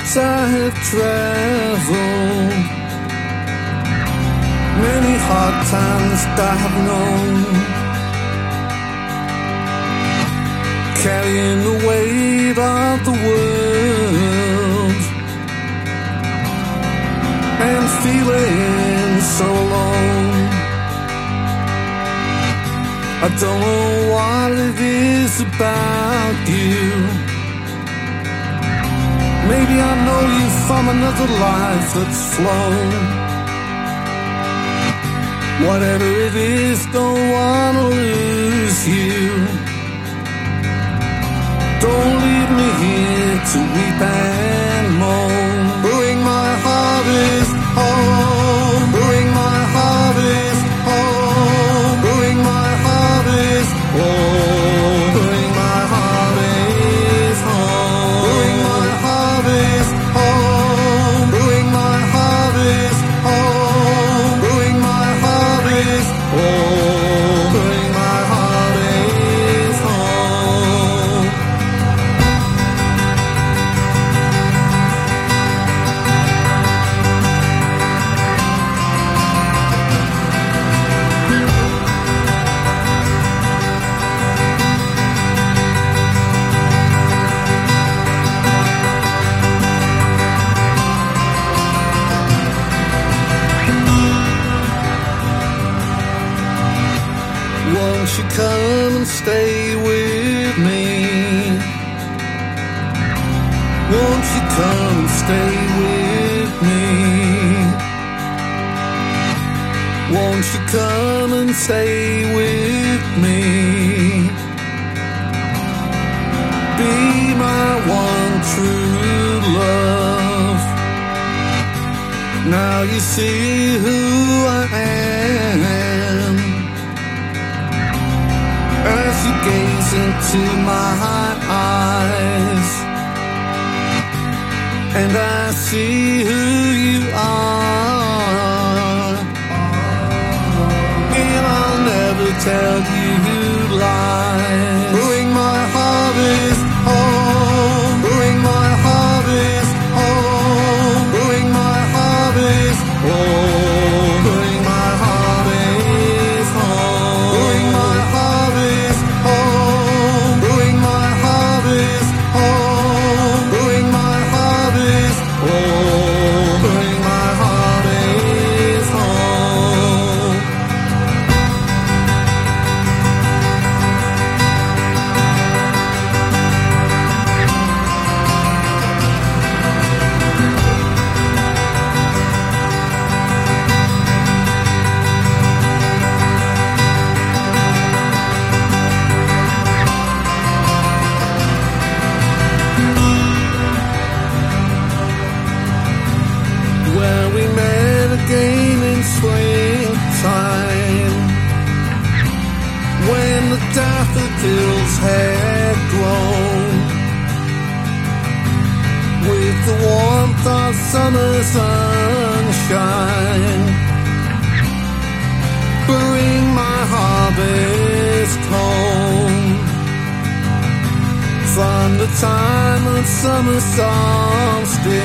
roads I have traveled, many hard times I have known, carrying the weight of the world and feeling so alone. I don't know what it is about you. Maybe I know you from another life that's flown. Whatever it is, don't wanna lose you. Don't leave me here to weep and moan. Bring my harvest home. Bring my harvest home. Bring my harvest home. Bring my harvest home. Bring my harvest home. Bring my harvest home. Bring my harvest home. Bring my harvest home. Won't you come and stay with me? Won't you come and stay with me? Won't you come and stay with me? Be my one true love. Now you see who I am as you gaze into my eyes, and I see who you are, and I'll never tell you lies. Bring my harvest home. Bring my harvest home. Bring my harvest home. Bring my harvest home. Bring my harvest home. Bring my harvest home. Bring my harvest home. Bring my harvest home. Where we met again in springtime, when the daffodils had grown, with the warmth of summer sunshine. Bring my harvest home. From the time of summer solstice